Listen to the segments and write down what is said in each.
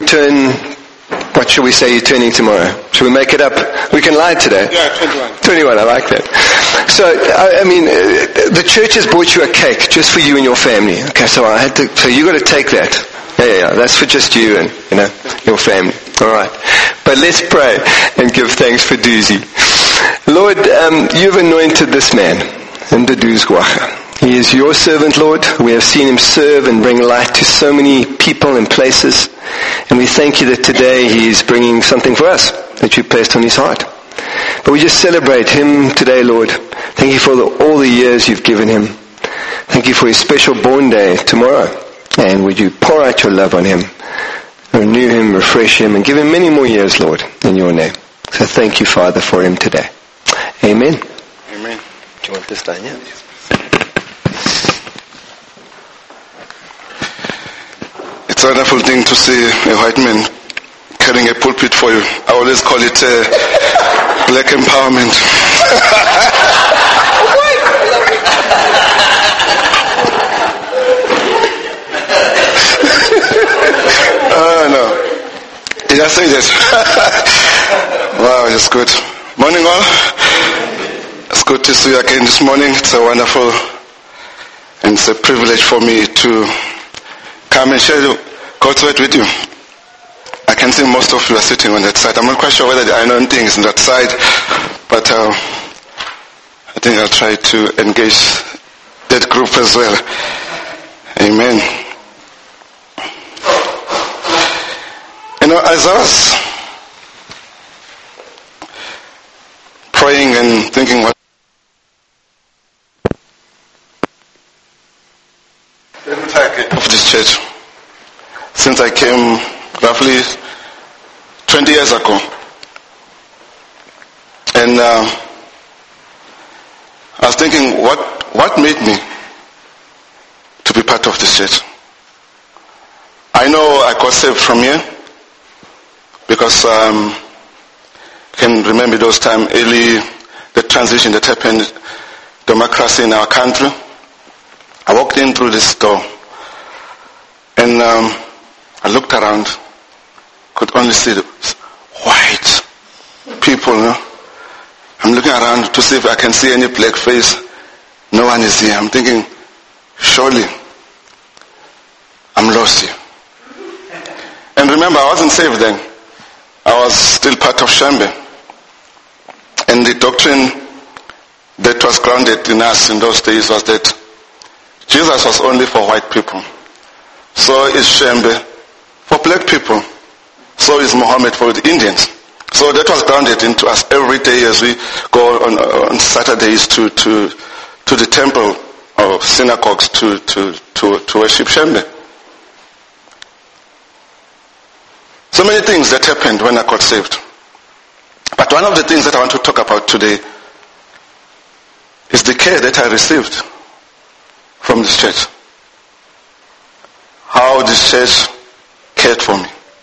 turn, what should we say you're turning tomorrow? Should we make it up? We can lie today. Yeah, 21. 21, I like that. So, I mean, the church has bought you a cake just for you and your family. Okay, so you got to take that. Yeah, that's for just you and, your family. All right. But let's pray and give thanks for Doozy. Lord, you've anointed this man, Nduduz Gwacha. He is your servant, Lord. We have seen him serve and bring light to so many people and places. And we thank you that today he is bringing something for us that you placed on his heart. But we just celebrate him today, Lord. Thank you for all the years you've given him. Thank you for his special born day tomorrow. And would you pour out your love on him, renew him, refresh him, and give him many more years, Lord, in your name. So thank you, Father, for him today. Amen. Amen. Do you want this done, yeah? It's a wonderful thing to see a white man carrying a pulpit for you. I always call it black empowerment. No. Did I say that? Wow, it's good. Morning all. It's good to see you again this morning. It's a wonderful and it's a privilege for me to come and share God's word with you. I can see most of you are sitting on that side. I'm not quite sure whether I know things on that side, but I think I'll try to engage that group as well. Amen. As I was praying and thinking what of this church, since I came roughly 20 years ago, and I was thinking what made me to be part of this church. I know I got saved from here because I can remember those times, early, the transition that happened, democracy in our country. I walked in through this door and I looked around, could only see the white people. I'm looking around to see if I can see any black face. No one is here. I'm thinking, surely I'm lost here. And remember, I wasn't saved then. I was still part of Shembe. And the doctrine that was grounded in us in those days was that Jesus was only for white people. So is Shembe for black people. So is Muhammad for the Indians. So that was grounded into us every day as we go on Saturdays to the temple or synagogues to worship Shembe. So many things that happened when I got saved. But one of the things that I want to talk about today is the care that I received from this church. How this church cared for me.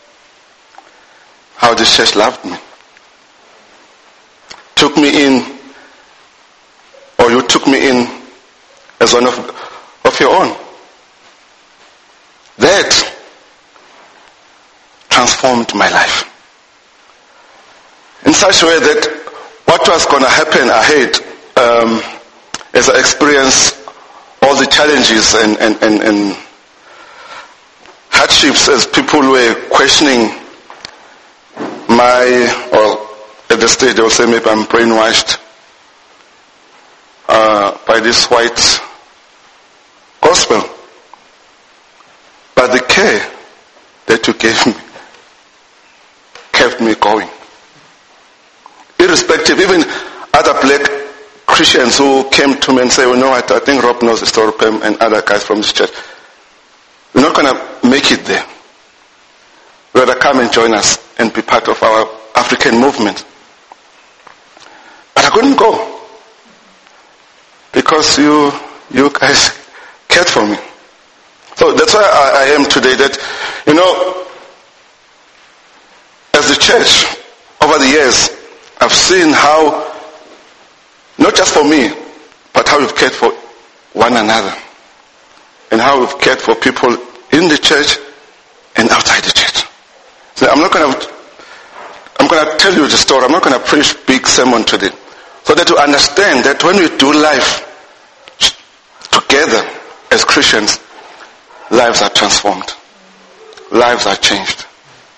How this church loved me. Took me in, or you took me in as one of your own. That transformed my life in such a way that what was going to happen ahead as I experienced all the challenges and hardships as people were questioning at the stage they will say maybe I'm brainwashed by this white gospel. But the care that you gave me kept me going. Irrespective, even other black Christians who came to me and say, I think Rob knows the story of him and other guys from this church. We're not going to make it there. Rather come and join us and be part of our African movement. But I couldn't go because you guys cared for me. So that's why I am today. That, as the church, over the years, I've seen how, not just for me, but how we've cared for one another. And how we've cared for people in the church and outside the church. I'm going to tell you the story. I'm not going to preach big sermon today. So that you understand that when we do life together as Christians, lives are transformed. Lives are changed.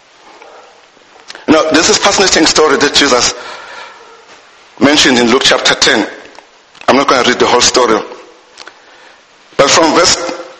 Now, this is a fascinating story that Jesus mentioned in Luke chapter 10. I'm not going to read the whole story. But from verse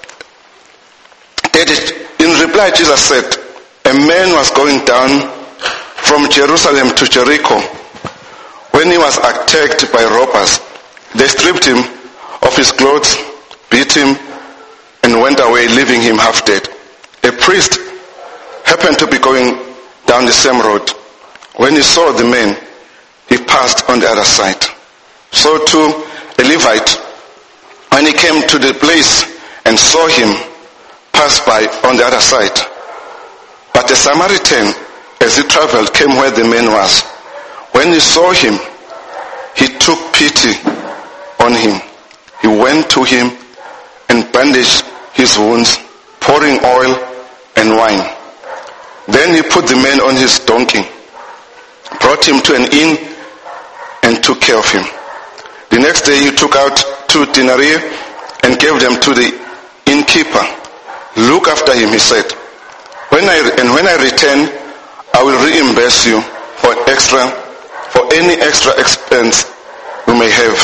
30, in reply, Jesus said, a man was going down from Jerusalem to Jericho when he was attacked by robbers. They stripped him of his clothes, beat him, and went away, leaving him half dead. A priest happened to be going down the same road. When he saw the man, he passed on the other side. So too, a Levite, when he came to the place and saw him, passed by on the other side. But a Samaritan, as he traveled, came where the man was. When he saw him, he took pity on him. He went to him and bandaged his wounds, pouring oil and wine. Then he put the man on his donkey, brought him to an inn, and took care of him. The next day he took out 2 denarii and gave them to the innkeeper. Look after him, he said. When I return, I will reimburse you for any extra expense you may have.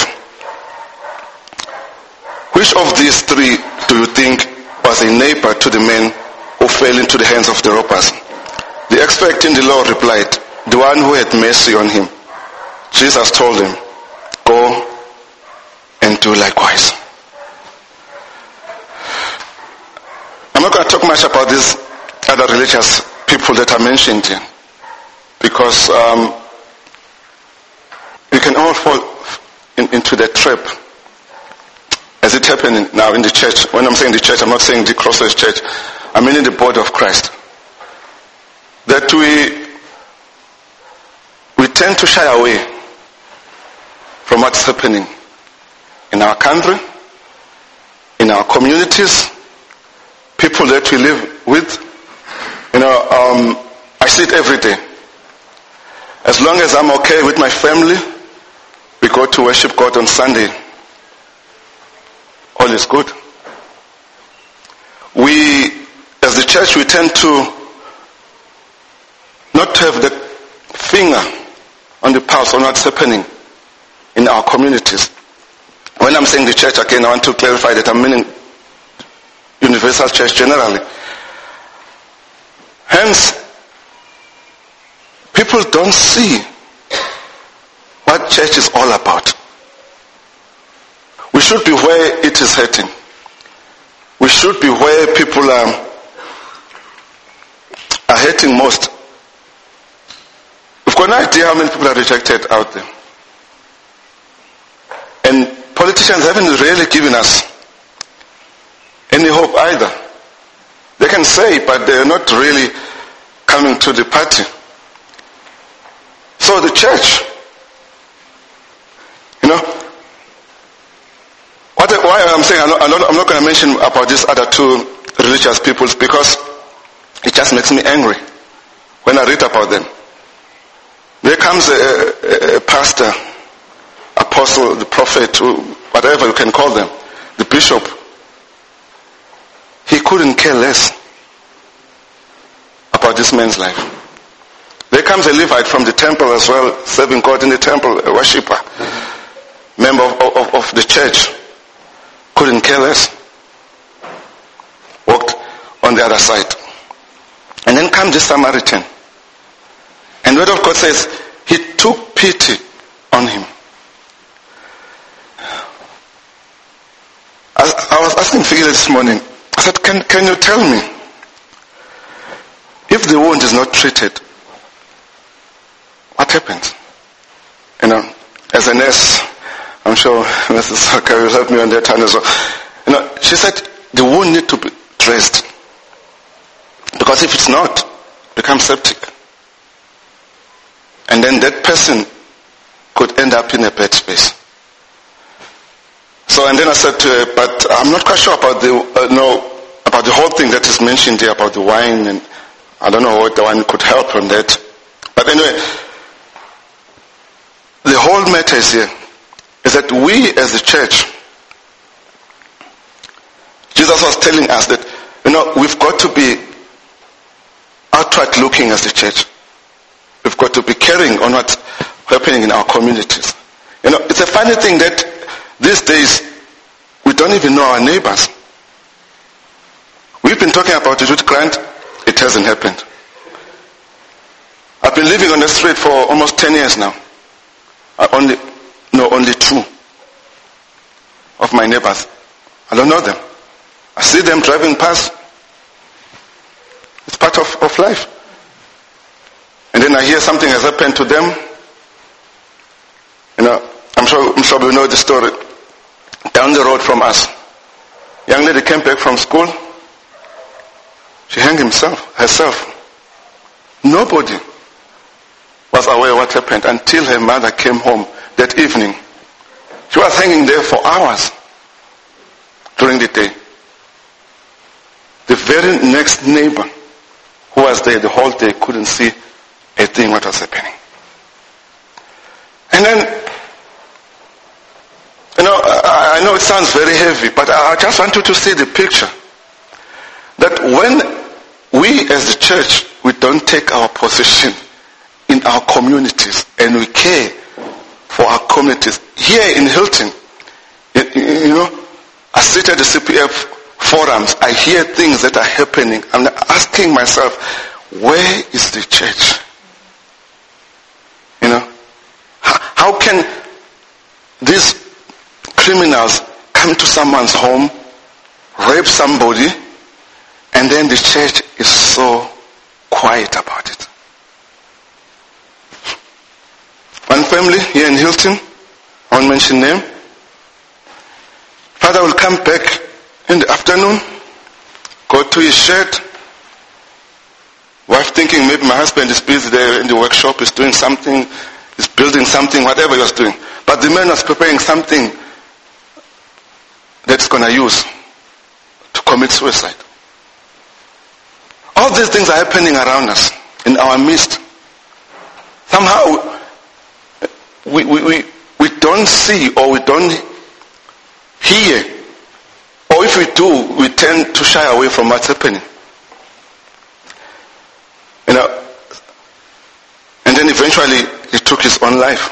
Which of these 3 do you think was a neighbor to the man who fell into the hands of the robbers? The expert in the law replied, the one who had mercy on him. Jesus told him, go and do likewise. I'm not going to talk much about these other religious people that are mentioned here, because we can all fall into that trap, as it happened now in the church. When I'm saying the church, I'm not saying the Crossroads Church. I mean in the body of Christ. That we tend to shy away from what's happening in our country, in our communities, people that we live with. I see it every day. As long as I'm okay with my family, we go to worship God on Sunday. All is good. We, as the church, we tend to not have the finger on the pulse on what's happening in our communities. When I'm saying the church, again, I want to clarify that I'm meaning universal church generally. Hence, people don't see what church is all about. We should be where it is hurting. We should be where people are hurting most. We've got no idea how many people are rejected out there. And politicians haven't really given us any hope either. They can say, but they're not really coming to the party. So the church, why I'm saying I'm not going to mention about these other 2 religious peoples, because it just makes me angry when I read about them. There comes a pastor, apostle, the prophet, whatever you can call them, the bishop. He couldn't care less about this man's life. There comes a Levite from the temple as well, serving God in the temple, a worshipper, member of the church. Couldn't care less. Walked on the other side. And then comes the Samaritan. And the word of God says, he took pity on him. I was asking Figile this morning, I said, can you tell me, if the wound is not treated, what happens? As a nurse, I'm sure Mrs. Saka will help me on that hand as well. She said the wound needs to be dressed. Because if it's not, it becomes septic. And then that person could end up in a bad space. So, and then I said to her, but I'm not quite sure about the whole thing that is mentioned here about the wine and I don't know what the one could help on that. But anyway, the whole matter is here, is that we as the church, Jesus was telling us that, we've got to be outward looking as the church. We've got to be caring on what's happening in our communities. It's a funny thing that these days we don't even know our neighbors. We've been talking about the youth grant. It hasn't happened. I've been living on the street for almost 10 years now. Only 2 of my neighbors. I don't know them. I see them driving past. It's part of life. And then I hear something has happened to them. I'm sure we know the story. Down the road from us, young lady came back from school. She hanged herself. Nobody was aware what happened until her mother came home that evening. She was hanging there for hours during the day. The very next neighbor who was there the whole day couldn't see a thing what was happening. And then, I know it sounds very heavy, but I just want you to see the picture. That when we as the church, we don't take our position in our communities and we care for our communities. Here in Hilton, I sit at the CPF forums, I hear things that are happening. I'm asking myself, where is the church? How can these criminals come to someone's home, rape somebody, and then the church is so quiet about it? One family here in Hilton, I won't mention name, father will come back in the afternoon, go to his shed, wife thinking maybe my husband is busy there in the workshop, is doing something, is building something, whatever he was doing. But the man was preparing something that's going to use to commit suicide. All these things are happening around us, in our midst. Somehow, we don't see or we don't hear, or if we do, we tend to shy away from what's happening. And then eventually he took his own life.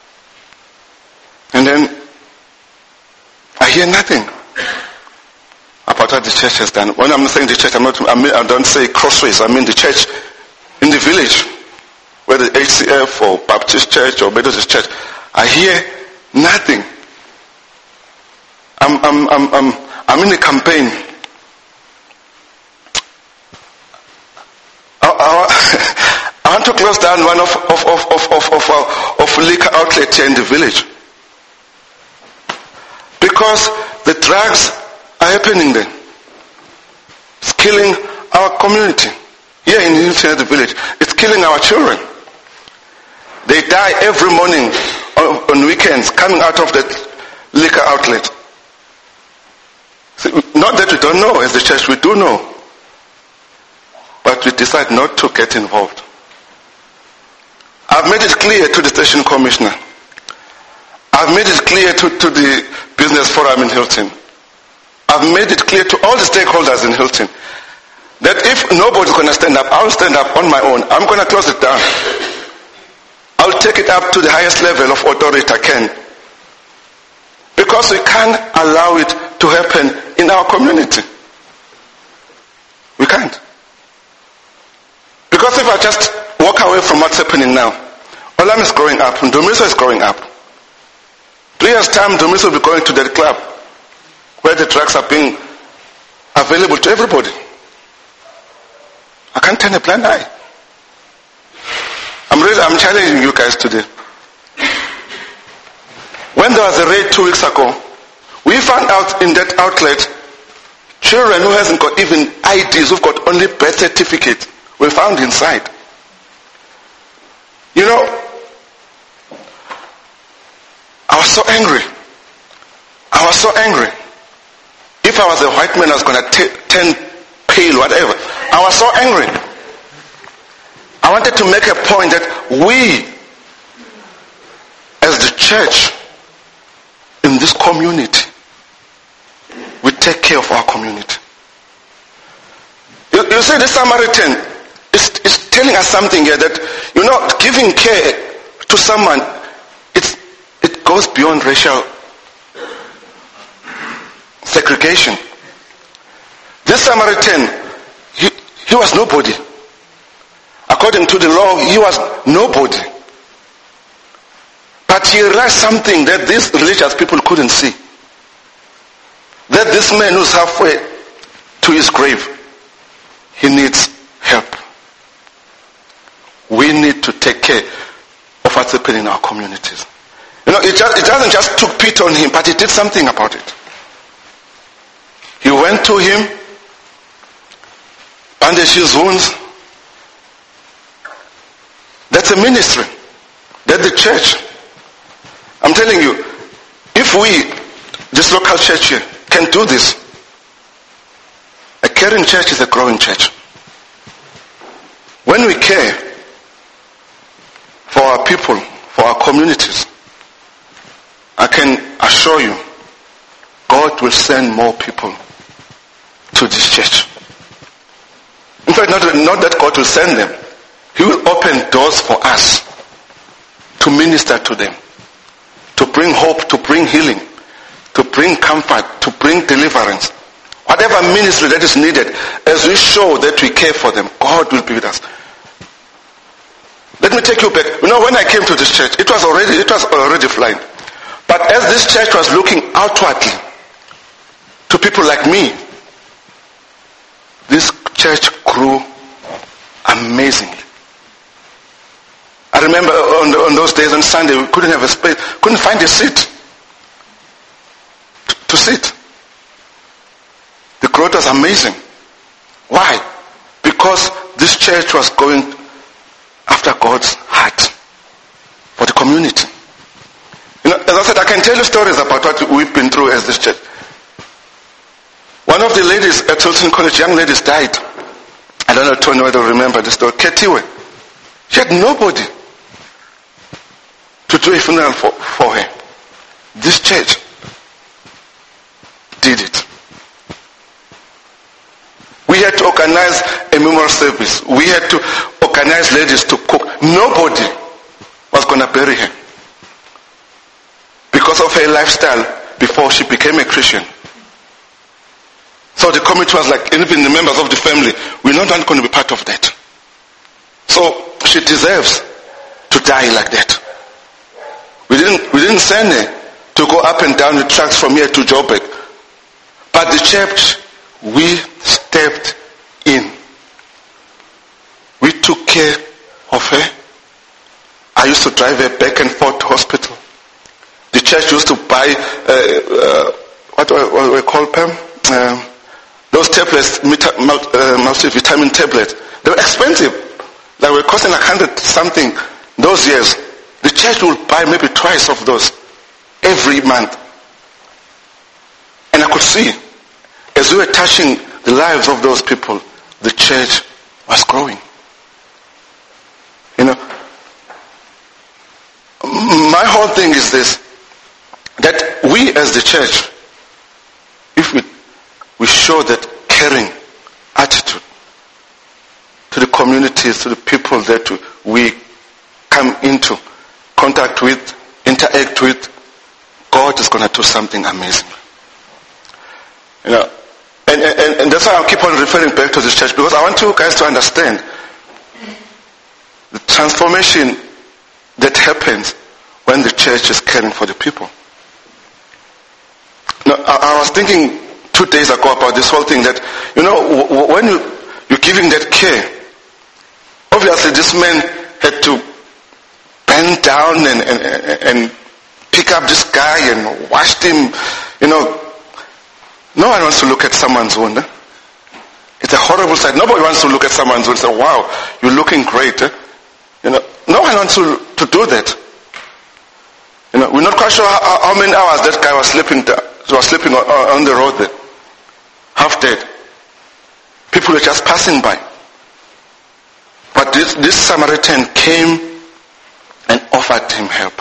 And then I hear nothing about what the church has done. When I'm saying the church, I don't say Crossways. I mean the church in the village, whether HCF or Baptist church or Methodist church. I hear nothing. I'm in a campaign. I want to close down one of liquor outlet here in the village. Because the drugs are happening there. It's killing our community. Here in the village. It's killing our children. They die every morning on weekends coming out of that liquor outlet. Not that we don't know as the church, we do know. But we decide not to get involved. I've made it clear to the station commissioner. I've made it clear to the business forum in Hilton. I've made it clear to all the stakeholders in Hilton that if nobody's going to stand up, I'll stand up on my own. I'm going to close it down. I'll take it up to the highest level of authority I can. Because we can't allow it to happen in our community. We can't. Because if I just walk away from what's happening now, Olam is growing up, and Dumiso is growing up. 3 years' time, Dumiso will be going to that club where the drugs are being available to everybody. I can't turn a blind eye. I'm challenging you guys today. When there was a raid 2 weeks ago, we found out in that outlet children who hasn't got even IDs, who've got only birth certificates, were found inside. I was so angry. If I was a white man, I was going to turn pale, whatever. I was so angry. I wanted to make a point that we, as the church, in this community, we take care of our community. You see, the Samaritan is telling us something here that, giving care to someone, it goes beyond racial segregation. This Samaritan, he was nobody. According to the law, he was nobody. But he realized something that these religious people couldn't see. That this man who's halfway to his grave, he needs help. We need to take care of what's happening in our communities. It doesn't just took pity on him, but he did something about it. He went to him, bandaged his wounds. That's a ministry. That's the church. I'm telling you, if we, this local church here, can do this, a caring church is a growing church. When we care for our people, for our communities, I can assure you, God will send more people to this church. In fact, not that God will send them. He will open doors for us to minister to them, to bring hope, to bring healing, to bring comfort, to bring deliverance. Whatever ministry that is needed, as we show that we care for them, God will be with us. Let me take you back. When I came to this church, it was already flying. But as this church was looking outwardly to people like me, this church grew amazingly. I remember on those days on Sunday, we couldn't have a space, couldn't find a seat to sit. The growth was amazing. Why? Because this church was going after God's heart for the community. As I said, I can tell you stories about what we've been through as this church. One of the ladies at Hilton College, young ladies, died. I don't know, Tony, whether you remember the story. Ketiwe. She had nobody to do a funeral for her. This church did it. We had to organize a memorial service. We had to organize ladies to cook. Nobody was going to bury her because of her lifestyle before she became a Christian. So the committee was like, even the members of the family, we're not going to be part of that. So she deserves to die like that. We didn't send her to go up and down the tracks from here to Joburg. But the church, we stepped in. We took care of her. I used to drive her back and forth to hospital. The church used to buy, what do we call them? Those tablets, multivitamin tablets. They were expensive. They were costing 100 something those years. The church will buy maybe twice of those every month. And I could see, as we were touching the lives of those people, the church was growing. My whole thing is this, that we as the church, if we show that caring attitude to the communities, to the people that we come into contact with, interact with, God is going to do something amazing. And that's why I keep on referring back to this church, because I want you guys to understand the transformation that happens when the church is caring for the people. I was thinking 2 days ago about this whole thing that, when you're giving that care, obviously this man had to bend down and pick up this guy and wash him. No one wants to look at someone's wound. It's a horrible sight. Nobody wants to look at someone's wound and say, wow, you're looking great. No one wants to do that. We're not quite sure how many hours that guy was sleeping on the road there, half dead. People were just passing by. But this Samaritan came and offered him help.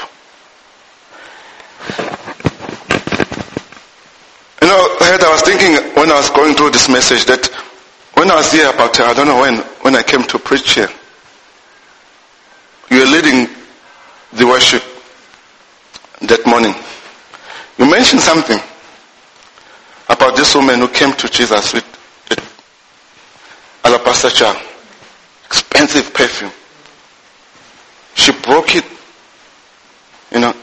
You know, I was thinking when I was going through this message that when I was here about, I don't know when I came to preach here, you were leading the worship that morning. You mentioned something about this woman who came to Jesus with alabaster jar, expensive perfume. She broke it, and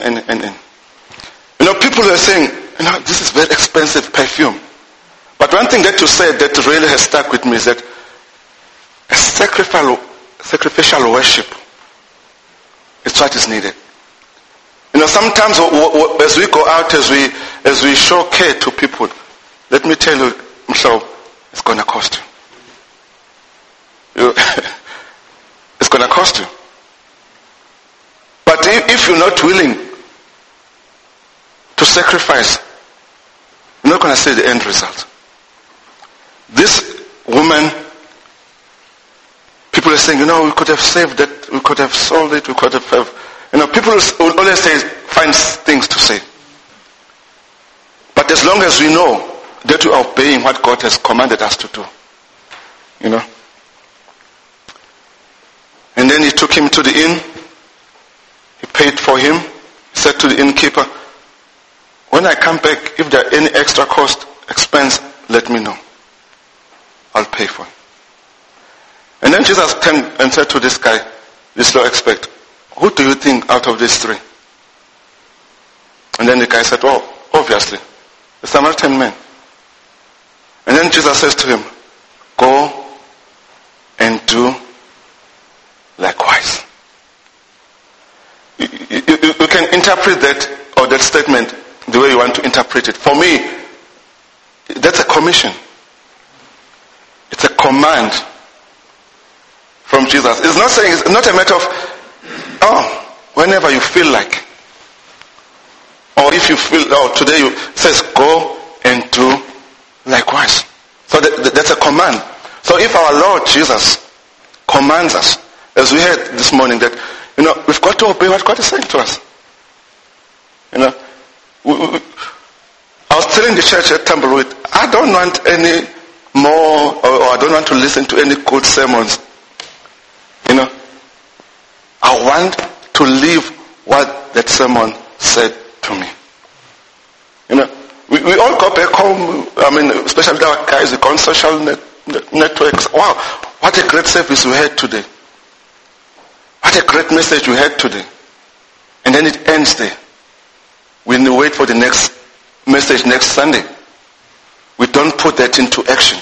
people are saying, this is very expensive perfume. But one thing that you said that really has stuck with me is that a sacrificial worship is what is needed. Sometimes as we go out, as we show care to people, let me tell you, Michelle, it's going to cost you. It's going to cost you. But if you're not willing to sacrifice, you're not going to see the end result. This woman, people are saying, we could have saved that, we could have sold it, we could have, people will always find things to say. But as long as we know that we are obeying what God has commanded us to do, And then he took him to the inn. He paid for him. He said to the innkeeper, when I come back, if there are any extra expense, let me know. I'll pay for it. And then Jesus turned and said to this guy, this low expert, who do you think out of these three? And then the guy said, obviously, the Samaritan man. And then Jesus says to him, go and do likewise. You can interpret that or that statement the way you want to interpret it. For me, that's a commission. It's a command from Jesus. It's not a matter of, whenever you feel like. Or if you feel, today you says go and do likewise. So that's a command. So if our Lord Jesus commands us, as we heard this morning, that, we've got to obey what God is saying to us. I was telling the church at Tumbleweed, I don't want any more, or I don't want to listen to any good sermons. I want to live what that sermon said to me. We all go back home, especially our guys, we go on social networks. Wow, what a great service we had today. What a great message we had today. And then it ends there. We wait for the next message next Sunday. We don't put that into action.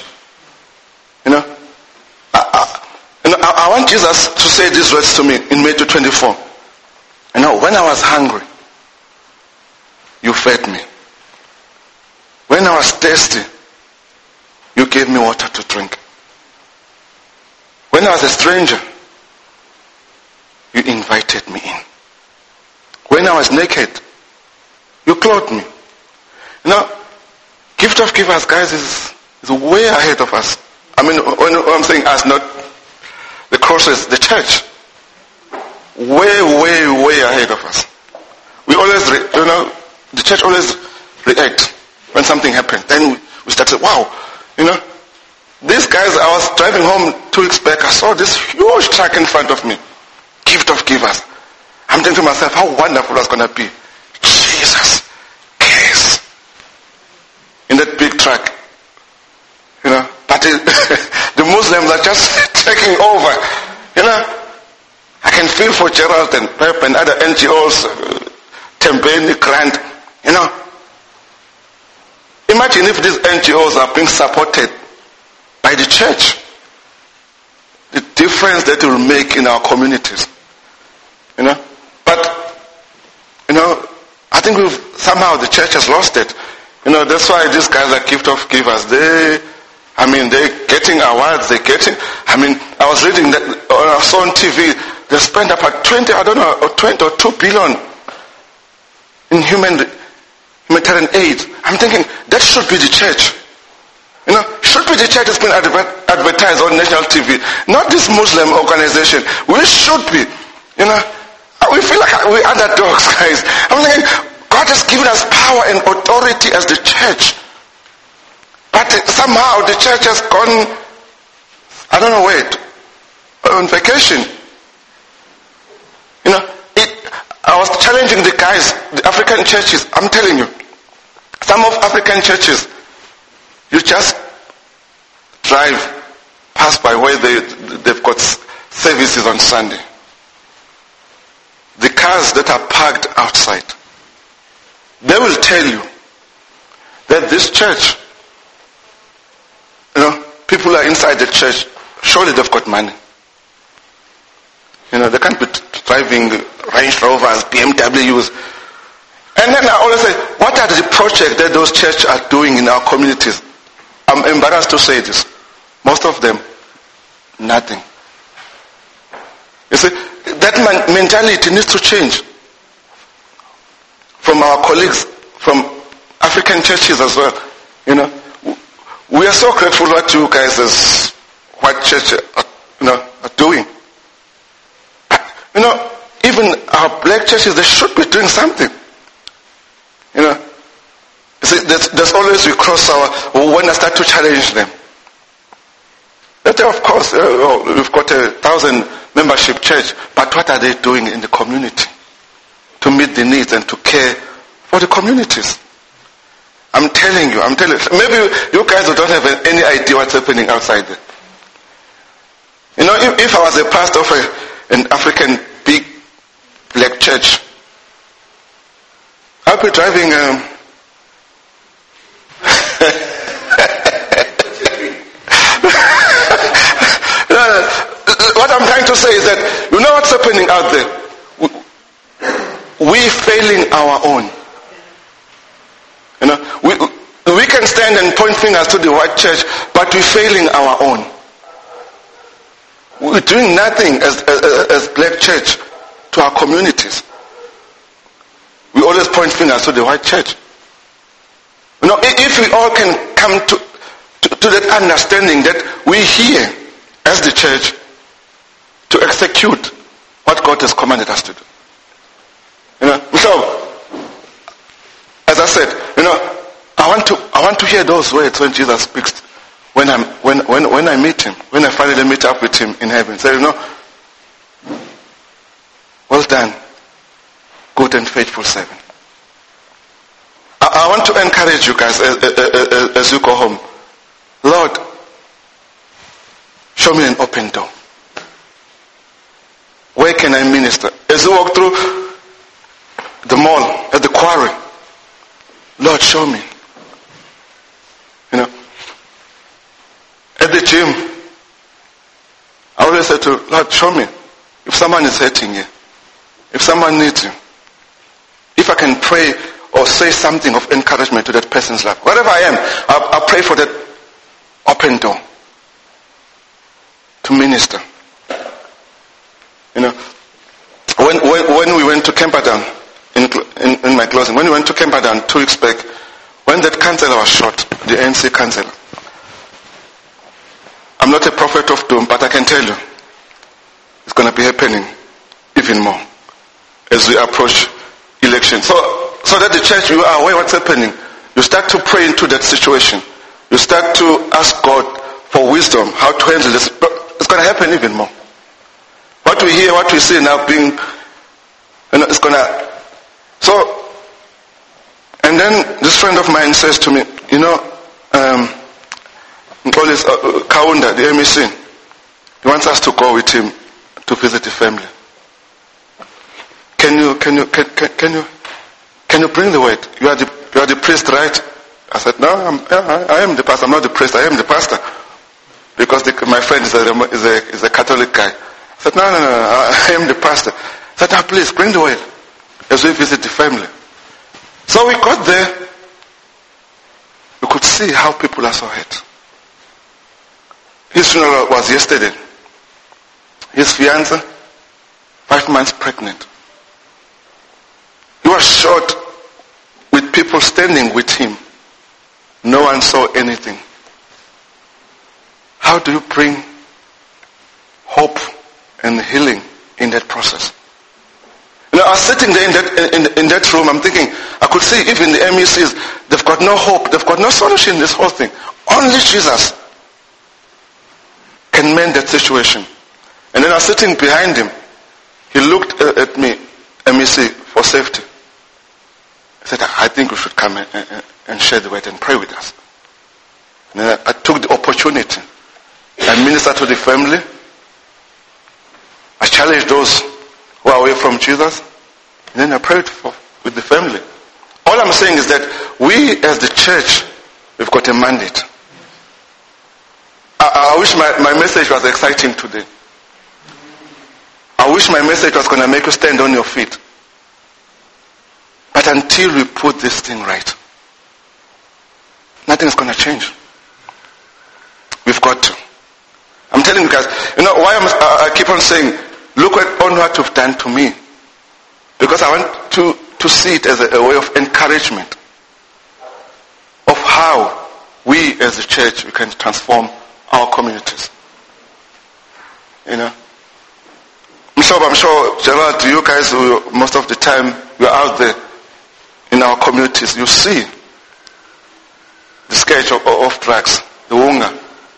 I want Jesus to say these words to me in Matthew 24. When I was hungry, you fed me. When I was thirsty, you gave me water to drink. When I was a stranger, you invited me in. When I was naked, you clothed me. Gift of givers, guys, is way ahead of us. When I'm saying us, not the crosses, the church. Way, way, way ahead of us. We always, the church always react when something happens. Then we start saying, wow, these guys, I was driving home 2 weeks back, I saw this huge truck in front of me. Gift of givers. I'm thinking to myself, how wonderful it's going to be. Jesus cares. In that big truck. But the Muslims are just taking over. I can feel for Gerald and Pep and other NGOs, Tembeni, Grant. Imagine if these NGOs are being supported by the church. The difference that it will make in our communities. But, I think somehow the church has lost it. That's why these guys are gift of givers. They're getting awards, I was reading that, I saw on TV, they spend about 20 or 2 billion in humanitarian aid. I'm thinking, that should be the church. Should be the church that's been advertised on national TV, not this Muslim organization. We should be. We feel like we're underdogs, guys. I'm like, God has given us power and authority as the church. But somehow the church has gone, I don't know where, on vacation. I was challenging the guys, the African churches. I'm telling you, some of African churches, you just drive past by where they've got services on Sunday. The cars that are parked outside, they will tell you that this church, people are inside the church, surely they've got money. They can't be driving Range Rovers, BMWs. And then I always say, what are the projects that those churches are doing in our communities? I'm embarrassed to say this. Most of them, nothing. You see, that mentality needs to change. From our colleagues, from African churches as well. We are so grateful what you guys as white church are doing. Even our black churches, they should be doing something. You see, there's always we cross when I start to challenge them. That of course, we've got 1,000 membership church, but what are they doing in the community to meet the needs and to care for the communities? I'm telling you, maybe you guys don't have any idea what's happening outside there. If I was a pastor of an African big black church, I'd be driving what I'm trying to say is that what's happening out there? We're failing our own. We can stand and point fingers to the white church, but we're failing our own. We're doing nothing as black church to our communities. We always point fingers to the white church. If we all can come to that understanding that we're here as the church to execute what God has commanded us to do. So, as I said, I want to hear those words when Jesus speaks. When I meet him, when I finally meet up with him in heaven, say, well done, good and faithful servant. I want to encourage you guys as you go home. Lord, show me an open door. Where can I minister? As you walk through the mall, at the quarry, Lord, show me. At the gym, I always say to Lord, show me. If someone is hurting you, if someone needs you, if I can pray or say something of encouragement to that person's life, wherever I am, I'll pray for that open door to minister. When we went to Camperdown, in my closing, when we went to Camperdown 2 weeks back, when that councillor was shot, the ANC councillor, I'm not a prophet of doom, but I can tell you, it's going to be happening even more as we approach election. So that the church, you are aware what's happening. You start to pray into that situation. You start to ask God for wisdom, how to handle this. But it's going to happen even more. What we hear, what we see now being, it's going to. So, and then this friend of mine says to me, Kaunda, the MEC, he wants us to go with him to visit the family. Can you bring the word? You are the priest, right? I said, no, I am the pastor. I'm not the priest. I am the pastor, because my friend is a Catholic guy. I said, no, I am the pastor. I said, now please bring the word as we visit the family. So we got there. We could see how people are so hurt. His funeral was yesterday. His fiancée, 5 months pregnant. He was shot with people standing with him. No one saw anything. How do you bring hope and healing in that process? I was sitting there in that room, I'm thinking, I could see even the MECs, they've got no hope, they've got no solution in this whole thing. Only Jesus can mend that situation. And then I was sitting behind him. He looked at me, MEC, for safety. He said, I think we should come and share the word and pray with us. And then I took the opportunity. I ministered to the family. I challenged those who are away from Jesus. And then I prayed with the family. All I'm saying is that we as the church, we've got a mandate. I wish my message was exciting today. I wish my message was going to make you stand on your feet. But until we put this thing right, nothing is going to change. We've got to. I'm telling you guys, why I keep on saying, look on what you've done to me. Because I want to see it as a way of encouragement of how we as a church, we can transform our communities. I'm sure, Gerald, you guys, most of the time, you're out there in our communities, you see the scourge of drugs, the hunger.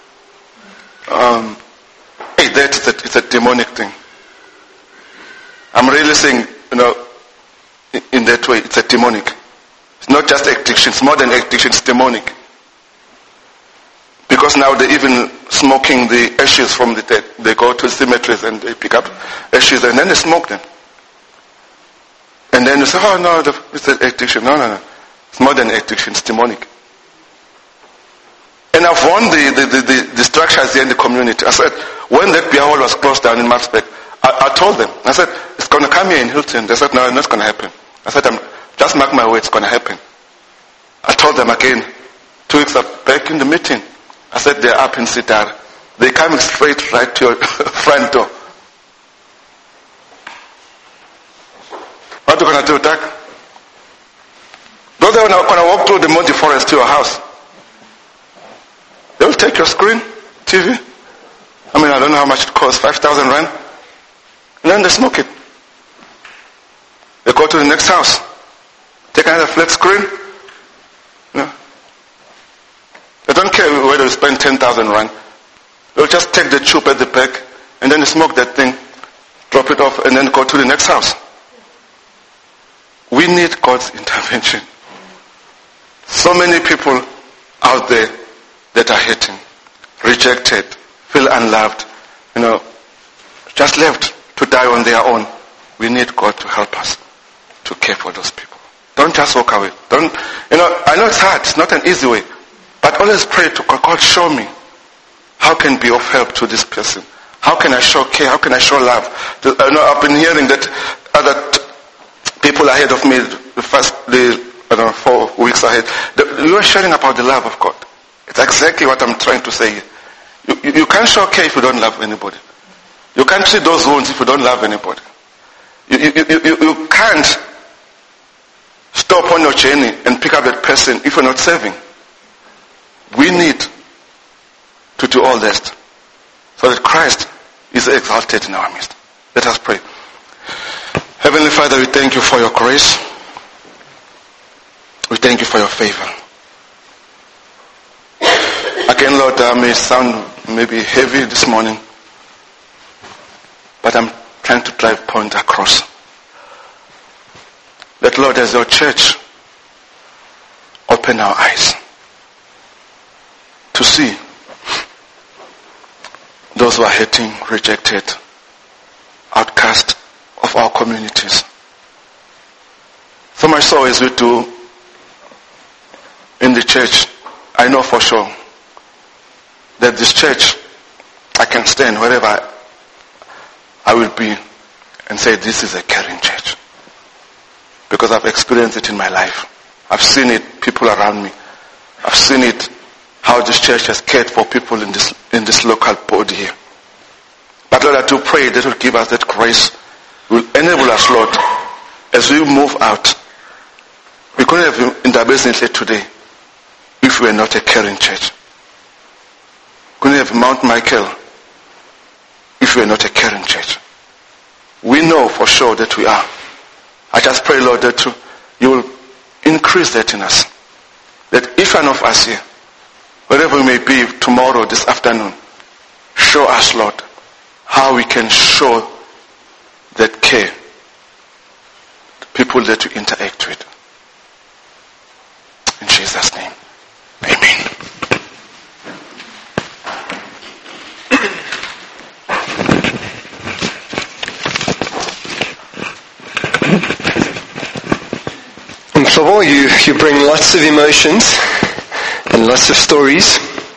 It's a demonic thing. I'm really saying, in that way, it's a demonic. It's not just addiction, it's more than addiction, it's demonic. Because now they're even smoking the ashes from the dead. They go to cemeteries and they pick up ashes and then they smoke them. And then you say, oh no, it's an addiction. No. It's more than addiction, it's demonic. And I've won the structures here in the community. I said, when that beer hall was closed down in Marsbeck, I told them, I said, it's going to come here in Hilton. They said, no, it's not going to happen. I said, just mark my words, it's going to happen. I told them again, 2 weeks back in the meeting, I said, they're up in Sitar. They're coming straight right to your front door. What are you going to do, Doug? Those are going to walk through the Monty Forest to your house. They will take your screen, TV. I don't know how much it costs, 5,000 rand. And then they smoke it. They go to the next house. Take another flat screen. No. They don't care whether you spend 10,000 rand. They'll just take the tube at the back and then they smoke that thing, drop it off, and then go to the next house. We need God's intervention. So many people out there that are hating, rejected, feel unloved, just left to die on their own. We need God to help us to care for those people. Don't just walk away. I know it's hard, it's not an easy way, but always pray to God, God, show me how can be of help to this person. How can I show care? How can I show love? I've been hearing that other people ahead of me, the first 4 weeks ahead, you are sharing about the love of God. It's exactly what I'm trying to say. You can't show care if you don't love anybody. You can't treat those wounds if you don't love anybody. You can't stop on your journey and pick up that person if you're not serving. We need to do all this so that Christ is exalted in our midst. Let us pray. Heavenly Father, we thank you for your grace. We thank you for your favor. Again, Lord, I may sound maybe heavy this morning, but I'm trying to drive point across. That, Lord, as your church, open our eyes to see those who are hating, rejected, outcast of our communities. So my soul is with you in the church. I know for sure that this church, I can stand wherever I will be and say this is a caring church. Because I've experienced it in my life. I've seen it, people around me. I've seen it, how this church has cared for people in this local body here. But Lord, I do pray that will give us that grace, will enable us, Lord, as we move out. We couldn't have intervened today if we were not a caring church. couldn't have Mount Michael if we are not a caring church. We know for sure that we are. I just pray, Lord, that you will increase that in us. That each one of us here, wherever we may be tomorrow, this afternoon, show us, Lord, how we can show that care to people that we interact with. In Jesus' name, amen. In Slovo, you bring lots of emotions and lots of stories.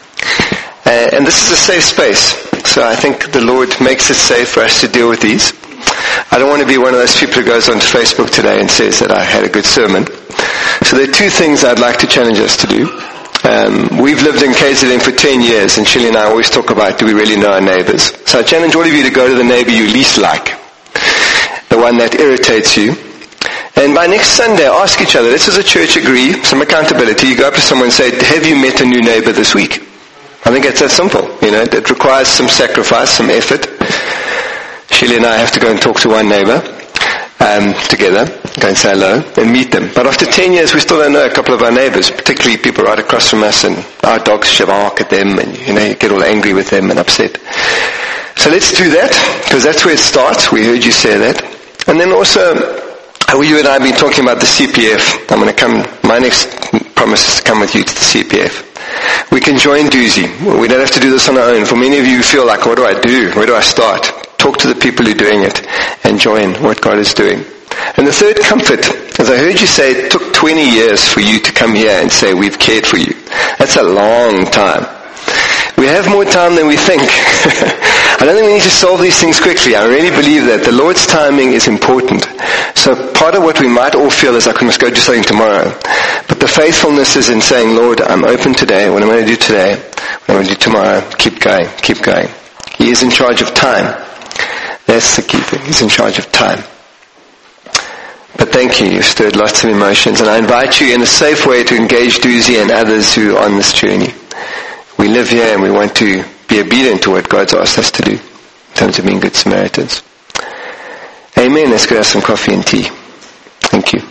And this is a safe space. So I think the Lord makes it safe for us to deal with these. I don't want to be one of those people who goes onto Facebook today and says that I had a good sermon. So there are two things I'd like to challenge us to do. We've lived in KZN for 10 years, and Shirley and I always talk about, do we really know our neighbors? So I challenge all of you to go to the neighbor you least like, the one that irritates you. And by next Sunday, ask each other, let's as a church agree, some accountability. You go up to someone and say, have you met a new neighbor this week? I think it's that simple. It requires some sacrifice, some effort. Shirley and I have to go and talk to one neighbor together, go and say hello, and meet them. But after 10 years, we still don't know a couple of our neighbors, particularly people right across from us, and our dogs bark at them, and you get all angry with them and upset. So let's do that, because that's where it starts. We heard you say that. And then also, you and I have been talking about the CPF. My next promise is to come with you to the CPF. We can join Doozy. We don't have to do this on our own. For many of you who feel like, what do I do? Where do I start? Talk to the people who are doing it and join what God is doing. And the third comfort, as I heard you say, it took 20 years for you to come here and say, we've cared for you. That's a long time. We have more time than we think. I don't think we need to solve these things quickly. I really believe that the Lord's timing is important. So part of what we might all feel is like we must go do something tomorrow. But the faithfulness is in saying, Lord, I'm open today. What I'm going to do today, what I'm going to do tomorrow, keep going, keep going. He is in charge of time. That's the key thing. He's in charge of time. But thank you. You've stirred lots of emotions. And I invite you in a safe way to engage Doozy and others who are on this journey. We live here and we want to be obedient to what God's asked us to do in terms of being good Samaritans. Amen. Let's go have some coffee and tea. Thank you.